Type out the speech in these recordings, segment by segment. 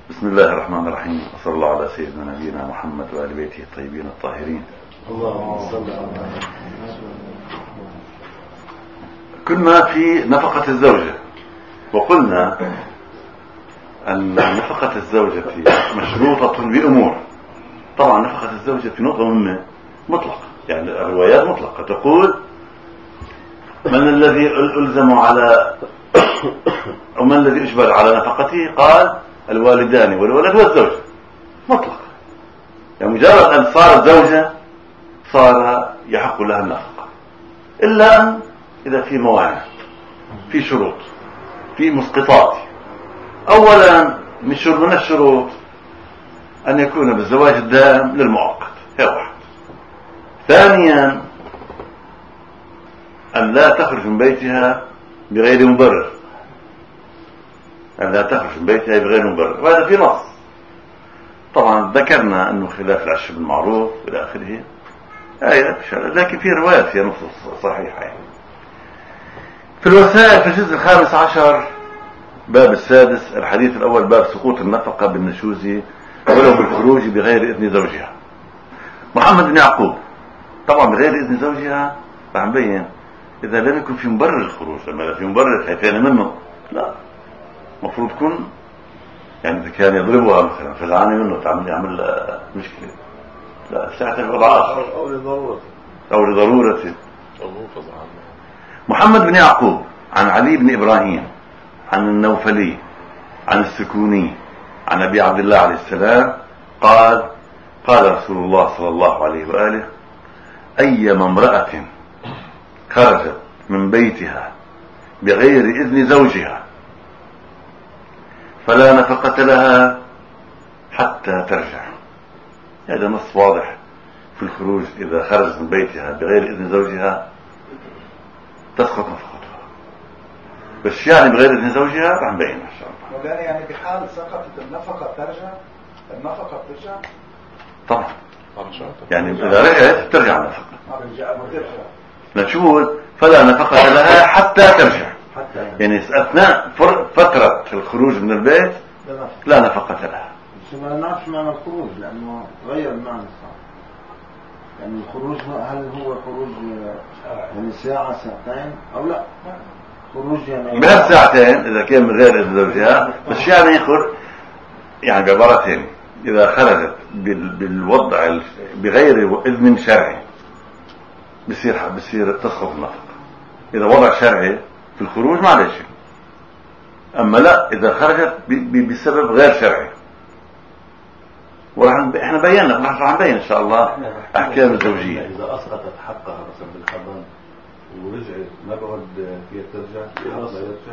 بسم الله الرحمن الرحيم، وصلى الله على سيدنا نبينا محمد وآل بيته الطيبين الطاهرين. اللهم صل على محمد. كنا في نفقة الزوجة، وقلنا أن نفقة الزوجة مشروطة بأمور. طبعا نفقة الزوجة في نقطة مهمة مطلقة، يعني الروايات مطلقة تقول من الذي ألزم على أو من الذي أجبر على نفقته؟ قال الوالدان والولد والزوجة، مطلق. يعني مجرد أن صارت زوجة صار يحق لها النفقة، إلا أن إذا في موانع، في شروط، في مسقطات. أولا من الشروط أن يكون بالزواج الدائم للمؤقت، هي واحد. ثانيا أن لا تخرج من بيتها بغير مبرر، أن لا تخرج من بيتها بغير مبرر، وهذا في نص. طبعا ذكرنا أنه خلاف العشر بالمعروف إلى آخره آية، لكن في روايات فيها نصوص صحيحة. يعني في الوسائل في الجزء 15 باب السادس الحديث الأول باب سقوط النفقة بالنشوز ولو بالخروج بغير إذن زوجها. محمد بن يعقوب طبعا بغير إذن زوجها راح نبين إذا لم يكن في مبرر الخروج. لما لا في مبرر خايفين منه، لا، مفروض يكون يعني إذا كان يضربها مثلا فزعاني منه يعمل مشكلة، لا ساعتها وضع آخر أو لضرورة. محمد بن يعقوب عن علي بن إبراهيم عن النوفلي عن السكوني عن أبي عبد الله عليه السلام قال قال رسول الله صلى الله عليه وآله أيما امرأة خرجت من بيتها بغير إذن زوجها فلا نفقة لها حتى ترجع. هذا نص واضح في الخروج. إذا خرجت من بيتها بغير إذن زوجها تسقط نفقتها، بس يعني بغير إذن زوجها راح نبين إن شاء الله. مولانا يعني بحال سقطت النفقة ترجع، النفقة بترجع طبعا، يعني إذا رجعت ترجع النفقة. نشوف فلا نفقة لها حتى ترجع، يعني أثناء فترة الخروج من البيت لا نفقة لها. بس ما نعرفش معنى الخروج لأنه غير المعنى الصح. يعني الخروج هل هو خروج يعني ساعة ساعتين أو لا؟ خروج يعني بهالساعتين إذا كان من غير إذن زوجها، بس يعني يعني بعبارتين إذا خرجت بالوضع بغير إذن شرعي بصير تسقط النفقة. إذا وضع شرعي في الخروج ما عليه شيء، أما لا إذا خرجت بسبب غير شرعي. احنا بينا راح نبين إن شاء الله أحكام الزوجية. إذا أسقطت حقها مثلا بالحضانة ورجعت ما بعد فيها ترجع،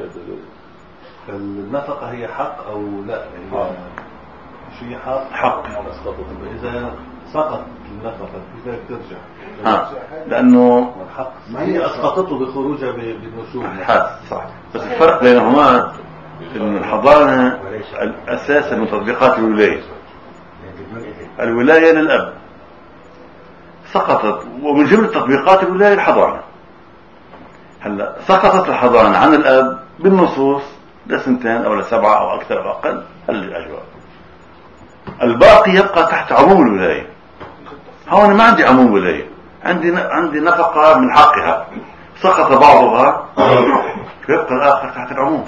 فالنفقة هي حق أو لا؟ شيء حق أسقطت. إذا سقط النفقة كيف ترجع؟ لأنه الحق ما هي أسقطته بخروجها بالنشوز. صح، بس الفرق بينهما إن الحضانة أساسا من تطبيقات الولاية للأب سقطت، ومن جملة تطبيقات الولاية الحضانة. هلا سقطت الحضانة عن الأب بالنصوص لسنتين أو لسبعة أو أكثر أو أقل، الأجواء الباقي يبقى تحت عموم الولاية. هون ما عندي عموم ولاية، عندي نفقة من حقها، سقط بعضها يبقى الآخر تحت العموم.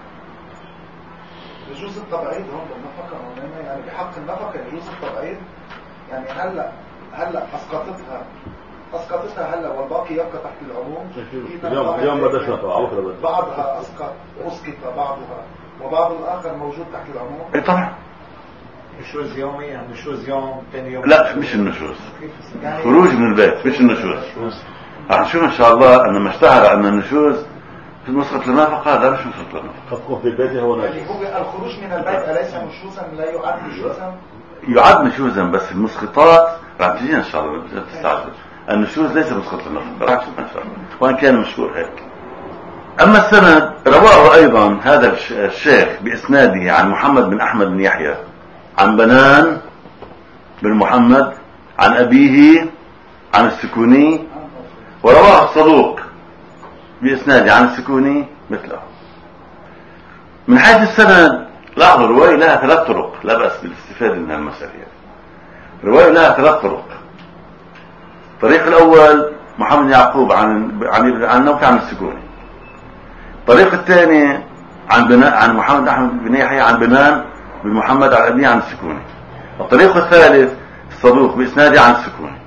يجوز التبعيد هون بالنفقة مولانا، يعني بحق النفقة يجوز التبعيد، يعني هلا أسقطتها هلا والباقي يبقى تحت العموم. اليوم بدأش نفقة، بعضها أسقط بعضها وبعض الآخر موجود تحت العموم. اي طبعا. نشوز يومي، يعني نشوز يوم ثاني يوم. لا مش النشوز، خروج من البيت مش النشوز. راح نشوف ان شاء الله ان ما اشتهر ان النشوز في مسقط النفقة، هذا مش مسقط النفقة. تكون في البيت هو يعني هو الخروج من البيت أليس نشوزا؟ لا يعد نشوزا؟ يعد نشوزا، بس المسقطات راح تجينا ان شاء الله. تستعجل، النشوز ليس مسقط النفقة، راح نشوف ان شاء الله، وان كان مشهور هيك. اما السند رواه ايضا هذا الشيخ باسناده عن محمد بن احمد بن يحيى عن بنان بن محمد عن أبيه عن السكوني، ورواه الصدوق بإسناده عن السكوني مثله. من حيث السند لاحظوا الرواية لها 3 طرق، لا بأس بالاستفادة من المسألة. الرواية لها 3 طرق. الطريق الأول محمد يعقوب عن نوفع عن السكوني. الطريق الثاني عن محمد أحمد بن يحيى عن بنان بن محمد عن أبيه عن السكوني. الطريق الثالث الصدوق بإسناده عن السكوني.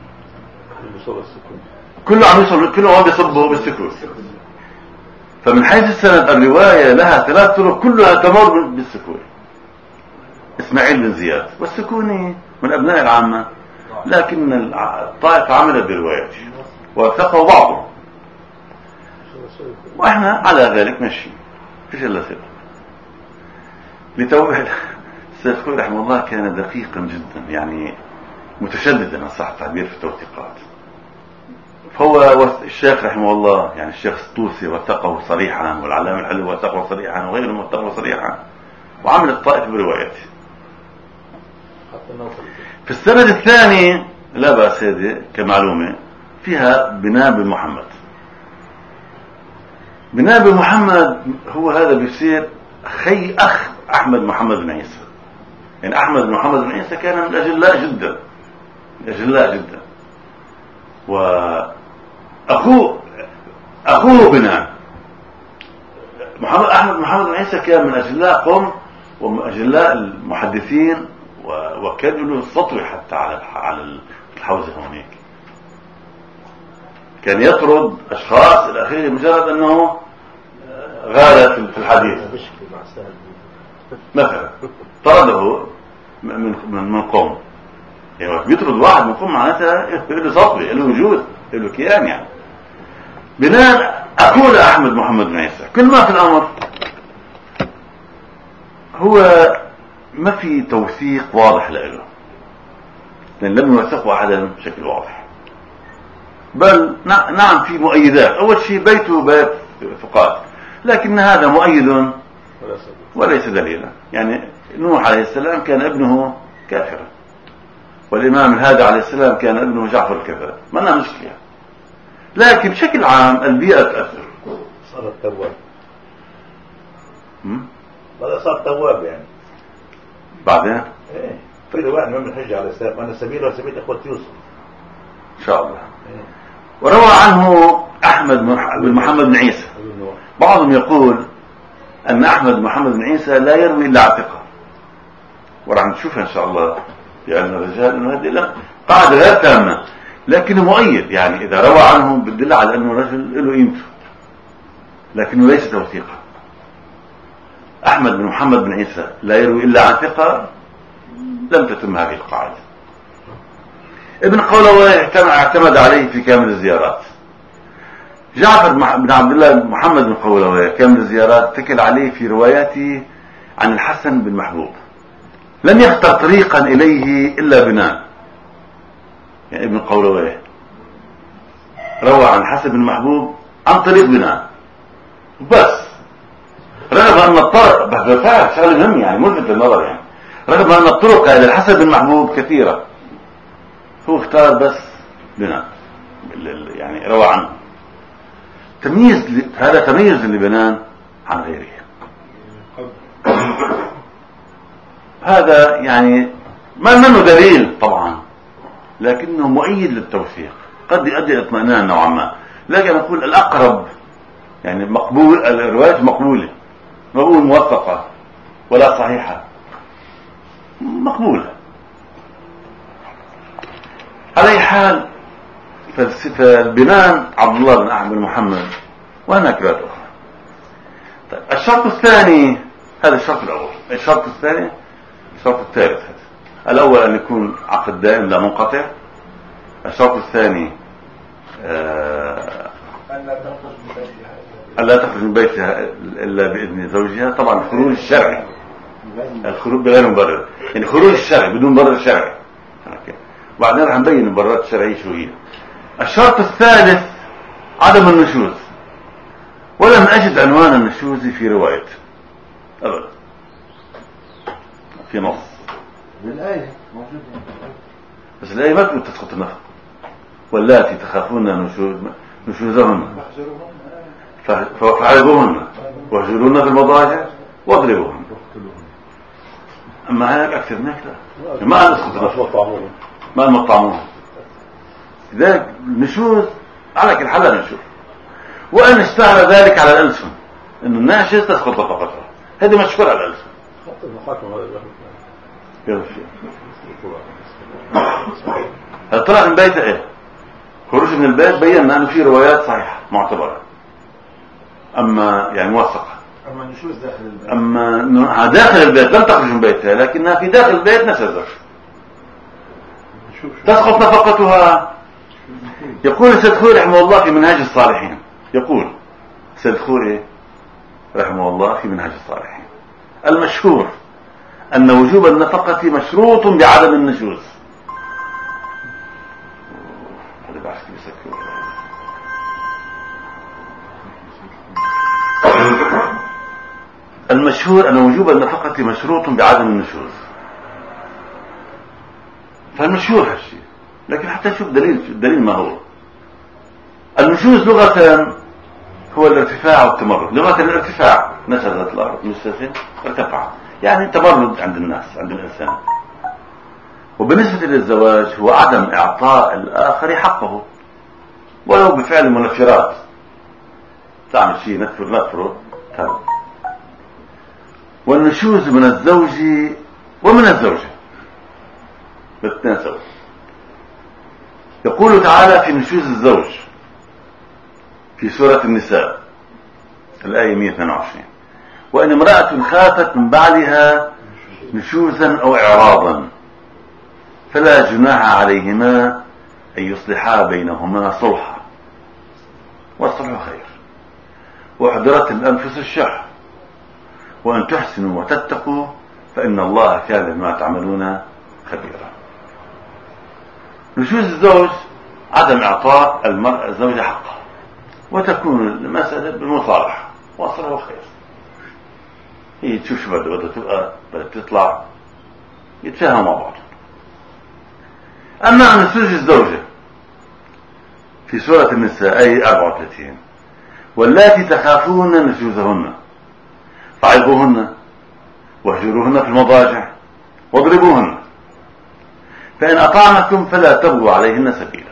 كله عم يوصل، كله عم يصبه بالسكون. فمن حيث السند الرواية لها 3 طرق كلها تمر بالسكون. إسماعيل بن زياد والسكوني من أبناء العامة، لكن الطائفة عملت بروايته وثقوا بعضهم، وإحنا على ذلك ماشي فيش إلا ثقة. لتوضيح السيد خوي رحمه الله كان دقيقا جدا، يعني متشددا إن صح التعبير في التوثيقات. فهو الشيخ رحمه الله يعني الشيخ الطوسي وثقه صريحا، والعلامة الحلو وثقه صريحا، وغيرهم وثقه صريحا، وعمل الطائفة بروايته. في السند الثاني لا بأس هذه كمعلومة فيها بنان بن محمد. بنان بن محمد هو هذا بيصير خي أخ أحمد محمد بن عيسى. يعني أحمد بن محمد بن عيسى كان من الأجلاء جدا، الأجلاء جدا، أخوه بنان أحمد بن محمد بن عيسى كان من أجلاء قوم ومن أجلاء المحدثين، وكان له السطوي حتى على الحوزة هونيك. كان يطرد أشخاص إلى آخره مجرد أنه غال في الحديث. مثلا طرده من قوم، يعني بيطرد واحد من قوم معناتها له سطوي، له وجود، له كيان. يعني بنان أقول أحمد محمد بن عيسى كل ما في الأمر هو ما في توثيق واضح له، لأن لم يوثقوا أحدا بشكل واضح، بل نعم في مؤيدات. أول شيء بيته بيت ثقات، لكن هذا مؤيد وليس دليلا. يعني نوح عليه السلام كان ابنه كافرا، والإمام الهادي عليه السلام كان ابنه جعفر الكذاب، ما لنا مشكلة. لكن بشكل عام البيئة تأثر. صار التواب، هذا صار تواب يعني بعدين ايه في رواية من الحج على السلام أنا سبيل وسبيل إخوة يوسف إن شاء الله. وروى عنه أحمد بن محمد بن عيسى. بعضهم يقول أن أحمد بن محمد بن عيسى لا يروي إلا عن ثقة، وراح نشوفها إن شاء الله في علم الرجال أنه هذه قاعدة غير تامة، لكنه مؤيد. يعني إذا روى عنه بدل على أنه رجل له قيمته، لكنه ليس توثيقا. أحمد بن محمد بن عيسى لا يروي إلا عن ثقة، لم تتم هذه القاعدة. ابن قولوي اعتمد عليه في كامل الزيارات. جعفر بن عبد الله محمد بن قولوي كامل الزيارات اتكل عليه في رواياته عن الحسن بن محبوب، لم يختر طريقا إليه إلا بنان. يعني ابن قولوي روى عن الحسن بن محبوب عن طريق بنان بس، رغم أن الطرق بالفعل شغل مهم يعني ملفت للنظر، يعني رغم أن الطرق إلى الحسن بن محبوب كثيرة، هو اختار بس بنان يعني روى عنه. هذا تمييز لبنان عن غيره. هذا يعني ما منه دليل طبعا، لكنه مؤيد للتوثيق، قد يؤدي اطمئنان نوعا ما. لكن نقول الأقرب يعني مقبول، الرواية مقبولة، مقبول موثقة ولا صحيحة، مقبولة. على أي حال فالبنان عبد الله بن أحمد بن محمد، وهناك روايات أخرى. طيب الشرط الثاني، هذا الشرط الأول. الشرط الثاني الشرط الثالث. الأول أن يكون عقد دائم لا منقطع. الشرط الثاني ألا تخرج من بيتها إلا بإذن زوجها. طبعا الخروج الشرعي، الخروج بغير مبرر، يعني خروج الشرعي بدون مبرر شرعي. وبعدين رح نبين المبررات الشرعية شو هي. الشرط الثالث عدم النشوز، ولم أجد عنوان النشوز في روايته أبدا، في نص بالآية موجودة، بس الآية ما تقول تسقط النفق واللاتي تخافون نشوزهن فاعظوهن واهجروهن في المضاجع واضربوهن. أما هيك أكثر من هيك لا، ما نسقط ما المطعمون. لذلك النشوز على كل حال نشوف، وأن اشتهر ذلك على الألسن إنه الناشز تسقط نفقتها، هذه مشهور على الألسن. الطلاق من بيت ايه؟ خروج من البيت بينا انه في روايات صحيحه معتبره، اما يعني موثقه. اما النشوز داخل البيت، اما داخل البيت لم تخرج من بيتها لكنها في داخل البيت نشزت تسقط نفقتها. يقول السيد خوري رحمه الله في منهاج الصالحين، يقول السيد خوري رحمه الله في منهاج الصالحين: المشهور أن وجوب النفقة مشروط بعدم النشوز. المشهور أن وجوب النفقة مشروط بعدم النشوز، فالمشهور هالشيء. لكن حتى نشوف دليل ما هو النشوز. لغة هو الارتفاع والتمرد. لغة الارتفاع، نشزت الأرض مستسن ارتفع، يعني تمرد عند الناس، عند الإنسان. وبالنسبة للزواج هو عدم إعطاء الآخر حقه ولو بفعل منفرات. تعمل شيء نفره تمام. والنشوز من الزوج ومن الزوجة بالاثنين سوا. يقول تعالى في نشوز الزوج في سورة النساء الآية 122: وإن امرأة خافت من بعلها نشوزا أو إعراضا فلا جناح عليهما أن يصلحا بينهما صلحا والصلح خير، وأحضرت الأنفس الشح، وأن تحسنوا وتتقوا فإن الله كان بما تعملون خبيرا. نشوز الزوج عدم إعطاء المرأة الزوجة حقها، وتكون المسألة بالمصالحة والصلح خير. هي تشوف شو بدها تطلع يتفاهموا مع بعض. أما عن نشوز الزوجة في سورة النساء آية 34: واللاتي تخافون نشوزهن فعظوهن واهجروهن في المضاجع واضربوهن فإن أطعنكم فلا تبغوا عليهن سبيلا.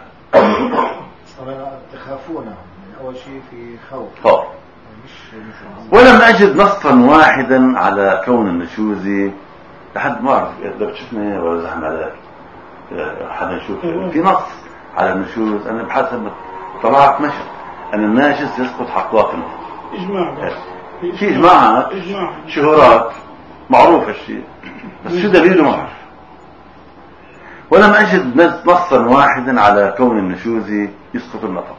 تخافون أول شيء في خوف. ولم أجد نصا واحدا على كون النشوز، لحد ما أعرف إذا بتشوفني ولا زحم عليك حدا نشوف في نص على النشوز. أنا بحسب طلعت مشهد أن الناشز يسقط حقه إجماع، في إجماعات شهورات معروف هالشيء، بس شو دليله ما أعرف. ولم أجد نصا واحدا على كون النشوز يسقط النفقة.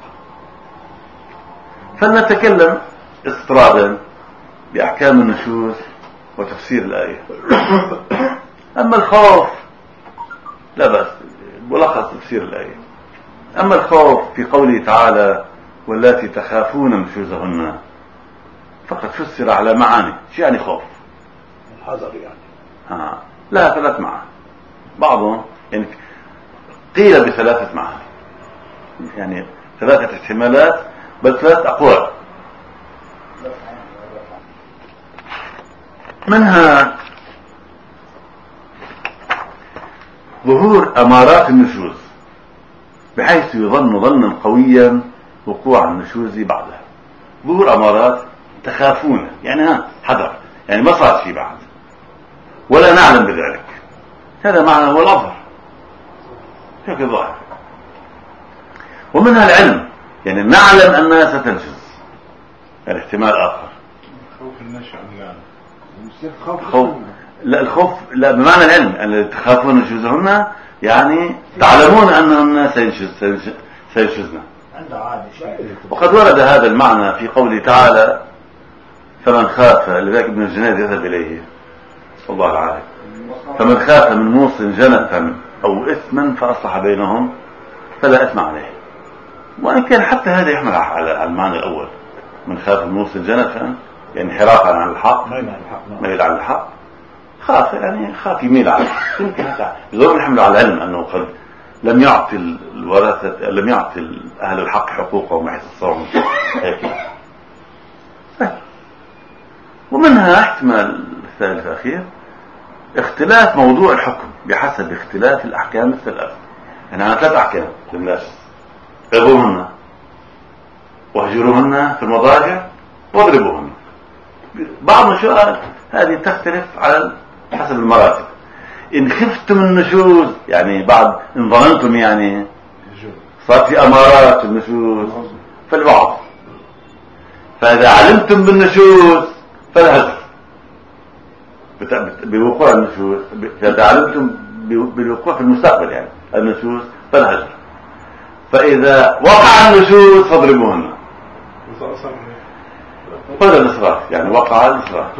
فلنتكلم استطرادا بأحكام النشوز وتفسير الآية. أما الخوف لا بأس، ملخص تفسير الآية. أما الخوف في قوله تعالى واللاتي تخافون نشوزهن فقد فسر على معاني. شو يعني خوف؟ الحذر يعني. لا، 3 معاني. بعضهم يعني قيل ب3 معاني، يعني 3 احتمالات بل 3 أقوال. منها ظهور أمارات النشوز بحيث يظن ظنا قويا وقوع النشوز بعدها. ظهور أمارات تخافون يعني حذر، يعني ما صار شيء بعد ولا نعلم بذلك، هذا معنى هو الأظهر هيك ظاهر. ومنها العلم، يعني نعلم أنها ستنشز، الاحتمال آخر. خوف النشأ خوف لا، الخوف لا بمعنى العلم أن تخافون نشوزهن يعني تعلمون أنهن سينشزن. وقد ورد هذا المعنى في قوله تعالى فمن خاف، لذلك ابن الجنيد يذهب إليه والله أعلم، فمن خاف من موص جنفا أو إثما فأصلح بينهم فلا إثم عليه. وإن كان حتى هذا يحمل على المعنى الأول، من خاف من موص جنفا يعني انحرافا عن الحق، ميل عن الحق، خاف يعني خاف يميل على الحق. يمكن حتى يضرب الحمل على العلم أنه قد لم يعطي الورثة، لم يعطي أهل الحق حقوقهم بحيث الصوم هيك. ومنها احتمال الثالث الأخير اختلاف موضوع الحكم بحسب اختلاف الأحكام الثلاث. يعني أنا 3 أحكام للناس: اضربوهن، واهجروهن في المضاجع، واضربوهن. بعض النشوءات هذه تختلف على حسب المراتب. إن خفتم النشوز، يعني بعد إن ظننتم، يعني صار في أمارات النشوز فالوعظ. فإذا علمتم بالنشوز فالهجر بوقوع النشوز. فإذا علمتم بالوقوع في المستقبل يعني النشوز فالهجر. فإذا وقع النشوز فاضربوهن. هذا الإصرار، يعني وقع الإصرار.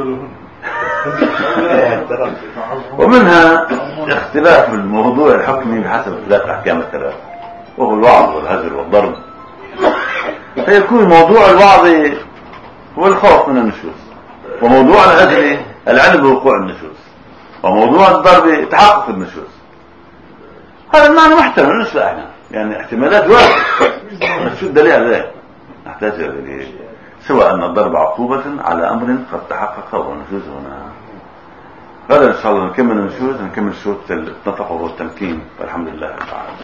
ومنها اختلاف الموضوع الحكمي بحسب اختلاف الأحكام الثلاث، وهو الوعظ والهجر والضرب. فيكون موضوع الوعظ هو الخوف من النشوز، وموضوع الهجر العلم بوقوع النشوز، وموضوع الضرب تحقق النشوز. هذا المعنى محتمل نسبة احنا، يعني احتمالات واحدة، بس شو الدليل على ذلك؟ نحتاج دليل، سواء أن الضرب عقوبة على أمر قد تحقق والنشوز هنا. غدا إن شاء الله نكمل النشوز، نكمل شوط النطق والتمكين، والحمد لله تعالى.